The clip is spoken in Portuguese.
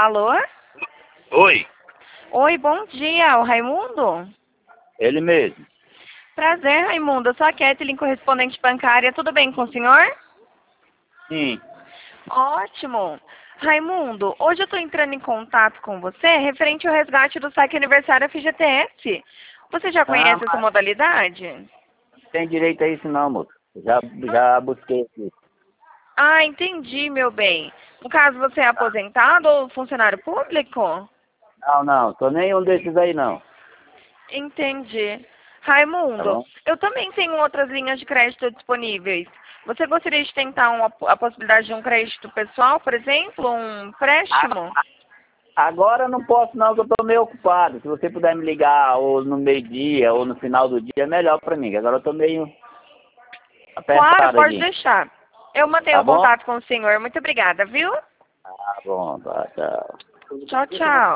Alô? Oi, Oi, bom dia, o Raimundo? ele mesmo. Prazer, Raimundo. Eu sou a Kathleen, correspondente bancária. Tudo bem com o senhor? Sim. Ótimo. Raimundo, hoje eu estou entrando em contato com você referente ao resgate do saque aniversário FGTS. Você já Ah, conhece essa mas modalidade? não tem direito a isso não, moço. Já busquei aqui. Ah, entendi, meu bem. No caso, você é aposentado ou funcionário público? Não, tô nenhum desses aí não. Entendi. Tá Raimundo, bom? eu também tenho outras linhas de crédito disponíveis. Você gostaria de tentar a possibilidade de um crédito pessoal, por exemplo, um empréstimo? A- Agora eu não posso não, que eu tô meio ocupado. Se você puder me ligar ou no meio-dia ou no final do dia, é melhor pra mim, que agora eu tô meio Claro, apertado pode aqui. deixar. Eu Tá mantenho bom? contato com o senhor. Muito obrigada, viu? Tá bom, tá, tchau. Tchau, tchau.